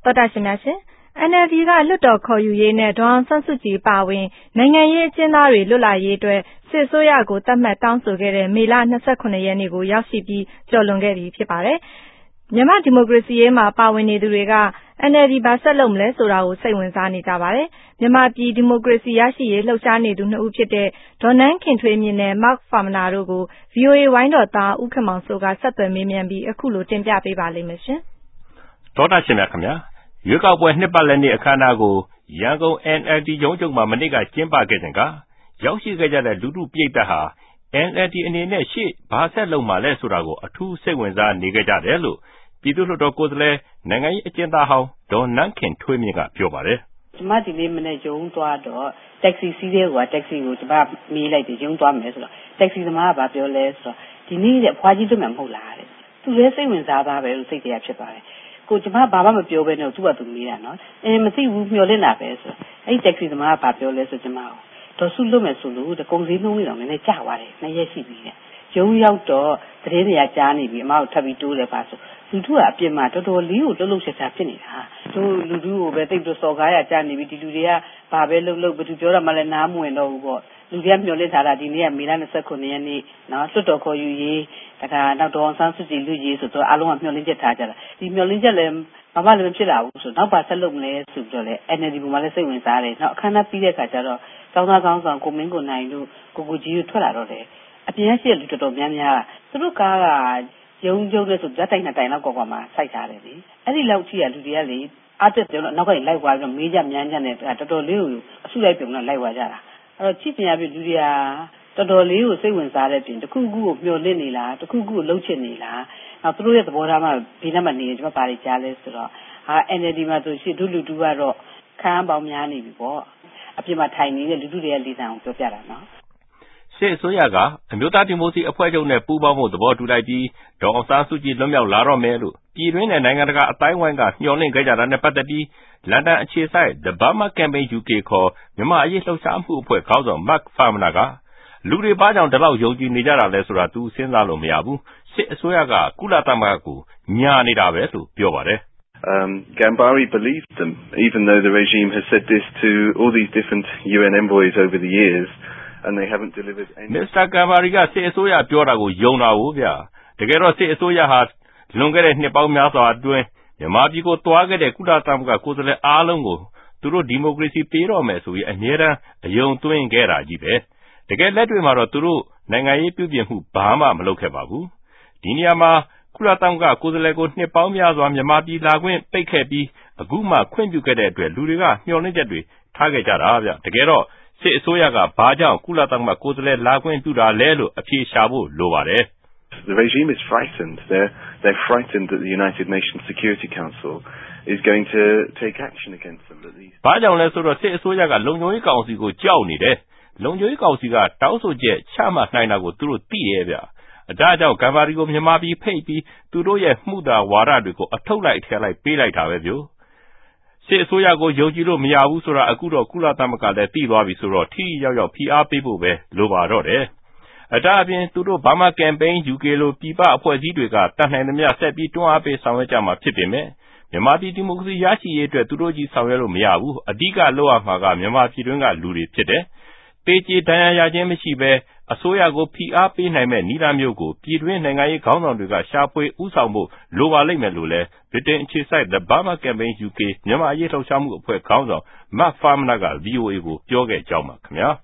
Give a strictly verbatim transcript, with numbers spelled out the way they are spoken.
သောတာရှင်များရှင် N L D ကလွတ်တော်ခေါ်ယူရေးနဲ့ဒေါ်အောင်ဆန်းစုကြည်ပါဝင်နိုင်ငံရေးအကျဉ်းသားတွေလွတ်လာရေးအတွက်စစ်အစိုးရကိုသတ်မှတ်တောင်းဆိုခဲ့တဲ့မေလ၂၇ရက်နေ့ကိုရောက်ရှိပြီးကျော်လွန်ခဲ့ပြီဖြစ်ပါတယ်။မြန်မာဒီမိုကရေစီရေးမှာပါဝင်နေသူတွေက N L D ဘာဆက်လုပ်မလဲဆိုတာကိုစိတ်ဝင်စားနေကြပါတယ်။မြန်မာပြည်ဒီမိုကရေစီရရှိရေးလှုပ်ရှားနေသူနှစ်ဦးဖြစ်တဲ့ဒေါ်နန်းခင်ထွေးမြင့်နဲ့ Mark Farmaner တို့ကို V O A ဝိုင်းတော်သားဦးခင်မောင်စိုးကဆက်သွယ်မေးမြန်းပြီးအခုလိုတင်ပြပေးပါလိမ့်မယ်ရှင်။ဒေါက်တာရှင်များခင်ဗျာရွေးကောက်ပွဲနှစ်ပတ်လည်နေ့အခမ်းအနားကိုရန်ကုန် N L D ရုံးချုပ်မှာမနေ့ကကျင်းပခဲ့စဉ်ကရောက်ရှိခဲ့ကြတဲ့လူထုပြည်သက်ဟာ N L D အနေနဲ့ရှေ့ဘာဆက်လုပ်မှာလဲဆိုတာကိုအထူးစိတ်ဝင်စားနေကြတယ်လို့ပြည်သူ့လွှတ်တော်ကိုယ်စားလှယ်နိုင်ငံရေးအကျဉ်းသားဟောင်းဒေါ်နန်းခင်ထွေးမြင့်ကပြောပါတယ်။ကျမဒီနေ့မနေ့ရုံးသွားတော့တက္ကစီစီးတဲ့ကွာတက္ကစီကိုကျမမေးလိုက်တယ်ရုံးသွားမယ်ဆိုတော့တက္ကစီသမားကဘာပြောလဲဆိုတော့ဒီနေ့တဲ့အဖွားကြီးတွေ့မှာမဟုတ်လားတဲ့။သူလည်းစိတ်ဝင်စားသားပဲလို့စိတ်တရားဖြစ်ပါတယ်။ကိုကျမဘာမှမပြောဘဲနဲ့သူ့ဘာသူမေးတာနော်။အင်းမသိဘူးမျှော်လင့်တာပဲဆိုအဲ့ဒီတက္ကစီသမားကဘာပြောလဲဆိုကျမကိုဒေါ်စုလွတ်မယ်ဆိုလို့တကုံစည်းနှုံးလေးတော့နည်းနည်းကြာသွားတယ်နှစ်ရက်ရှိပြီတဲ့။ရုံးရောက်တော့တရင်တွေကကြားနေပြီအမကိုထပ်ပြီးတိုးတယ်ပါဆိုလူထုကအပြစ်မှာတော်တော်လေးကိုလှုပ်လှုပ်ရှားရှားဖြစ်နေတာတို့လူထုကိုပဲတိတ်တော့စော်ကားရကြနေပြီဒီလူတွေကဘာပဲလှုပ်လှုပ်ဘယ်သူပြောတာမှလည်းနားမဝင်တော့ဘူးပေါ့လူတွေကမျှော်လင့်ထားတာဒီနေ့ကမေလ၂၉ရက်နေ့နော်လွတ်တော်ခေါ်ယူရေးတခါနောက်တော့ဆန်းစုကြည်လူကြီးဆိုတော့အားလုံးကမျှော်လင့်ချက်ထားကြတာဒီမျှော်လင့်ချက်လည်းဘာမှလည်းမဖြစ်လာဘူးဆိုတော့နောက်ပါဆက်လုပ်မလဲဆိုတော့လေ N L D ပေါ်မှာလည်းစိတ်ဝင်စားတယ်နောက်အခမ်းအနားပြီးတဲ့အခါကျတော့တောင်းသားကောင်းဆောင်ကိုမင်းကိုနိုင်တို့ကိုကိုကြီးတို့ထွက်လာတော့တယ်အပြင်ရှိတဲ့လူတော်တော်များများသူတို့ကားကရုံးကျုံနဲ့ဆိုဇက်တိုင်နှစ်တိုင်လောက်ကောက်ကွာမှာစိုက်ထားတယ်လေအဲ့ဒီလောက်ကြီးကလူတွေကလေအားတက်တယ်လို့နောက်ကနေလိုက်သွားပြီးတော့မေးကြမြန်းကြတယ်တော်တော်လေးကိုအစုလိုက်ပြုံနဲ့လိုက်သွားကြတာအဲ့တော့ချစ်ချင်ရပြီလူတွေကတော်တော်လေးကိုစိတ်ဝင်စားတဲ့ပြင်တစ်ခုခုကိုမျှော်လင့်နေလားတစ်ခုခုကိုလှုပ်ချင်နေလားနောက်သူတို့ရဲ့သဘောထားမှဘေးနဲ့မှနေကျွန်မပါရီကြားလဲဆိုတော့ဟာ N L D မှာဆိုရှိဒုလူတူကတော့ခန်းပေါင်းများနေပြီပေါ့အပြင်မှာထိုင်နေတဲ့လူထုတွေကလေးတန်းကိုပြောပြတာနော်စစ်အစိုးရကအမျိုးသားဒီမိုကရေစီအဖွဲ့ချုပ်နဲ့ပူးပေါင်းဖို့သဘောတူလိုက်ပြီးဒေါ်အောင်ဆန်းစုကြည်လွတ်မြောက်လာတော့မယ်လို့ပြည်တွင်းနဲ့နိုင်ငံတကာအတိုင်းအဝိုင်းကမျှော်လင့်ခဲ့ကြတာနဲ့ပတ်သက်ပြီးလန်ဒန်အခြေစိုက် The Burma Campaign U K ခေါ်မြန်မာအရေးလှုပ်ရှားမှုအဖွဲ့ခေါင်းဆောင် Mark Farmaner ကလူတွေဘာကြောင့်ဒီလောက်ယုံကြည်နေကြတာလဲဆိုတာသူစဉ်းစားလို့မရဘူးစစ်အစိုးရကကုလသမဂ္ဂကိုညာနေတာပဲလို့ပြောပါတယ် Um, Gambari believed them, even though the regime has said this to all these different U N envoys over the years, and they haven't delivered any. Mister Gambari ကစစ်အစိုးရပြောတာကိုယုံတာဟုတ်ဗျာတကယ်တော့စစ်အစိုးရဟာလွန်ခဲ့တဲ့နှစ်ပေါင်းများစွာအတွင်းမြန်မာပြည်ကိုတွားခဲ့တဲ့ကုလသမဂ္ဂကိုယ်စားလှယ်အားလုံးကိုသူတို့ဒီမိုကရေစီပေးတော့မယ်ဆိုပြီးအမြဲတမ်းအယုံသွင်းခဲ့တာကြီးပဲတကယ်လက်တွေ့မှာတော့သူတို့နိုင်ငံရေးပြုပြင်မှုဘာမှမလုပ်ခဲ့ပါဘူးဒီနေရာမှာကုလသမဂ္ဂကိုယ်စားလှယ်ကိုနှစ်ပေါင်းများစွာမြန်မာပြည်လာခွင့်ပိတ်ခဲ့ပြီးအခုမှခွင့်ပြုခဲ့တဲ့အတွက်လူတွေကမျှော်လင့်ချက်တွေထားခဲ့ကြတာဗျတကယ်တော့စစ်အစိုးရကဘာကြောင့်ကုလသမဂ္ဂကိုယ်စားလှယ်လာခွင့်ပြုတာလဲလို့အဖြေရှာဖို့လိုပါတယ် The regime is frightened. They're, they're frightened that the United Nations Security Council is going to take action against them. That these... ဘာကြောင့်လဲဆိုတော့စစ်အစိုးရကလုံခြုံရေးကောင်စီကိုကြောက်နေတယ်လုံခြုံရေးကောင်စီကတောင်းဆိုချက်ချမှတ်နိုင်တာကိုသူတို့သိရဲ့ဗျအကြကြောင့်ကမ်ဘာရီကိုမြန်မာပြည်ဖိတ်ပြီးသူတို့ရဲ့မှုတာဝါဒတွေကိုအထုတ်လိုက်ထဲလိုက်ပေးလိုက်တာပဲဗျစစ်အစိုးရကိုယုံကြည်လို့မရဘူးဆိုတာအခုတော့ကုလသမဂ္ဂလည်းသိသွားပြီဆိုတော့ထိရောက်ရောက်ဖိအားပေးဖို့ပဲလိုပါတော့တယ်အတားအပြင်သူတို့ဘာမှ campaign U K လိုပြည်ပအဖွဲ့အစည်းတွေကတတ်နိုင်သမျှဆက်ပြီးတွန်းအားပေးဆောင်ရွက်ကြမှာဖြစ်ပေမဲ့မြန်မာပြည်ဒီမိုကရေစီရရှိရေးအတွက်သူတို့ကြီးဆောင်ရွက်လို့မရဘူးအဓိကလုပ်ရမှာကမြန်မာပြည်တွင်းကလူတွေဖြစ်တယ်ပေချေဒဏ်ရာရခြင်းမရှိဘဲအစိုးရကိုဖိအားပေးနိုင်မဲ့နည်းလမ်းမျိုးကိုပြည်တွင်းနိုင်ငံရေးခေါင်းဆောင်တွေကရှာဖွေဥဆောင်ဖို့လိုပါလိမ့်မယ်လို့လဲဗြိတိန်အခြေစိုက် The Burma Campaign U K မြန်မာအရေးလှုပ်ရှားမှုအဖွဲ့ခေါင်းဆောင် Mark Farmaner က V O A ကိုပြောခဲ့ကြောင်းပါခင်ဗျာ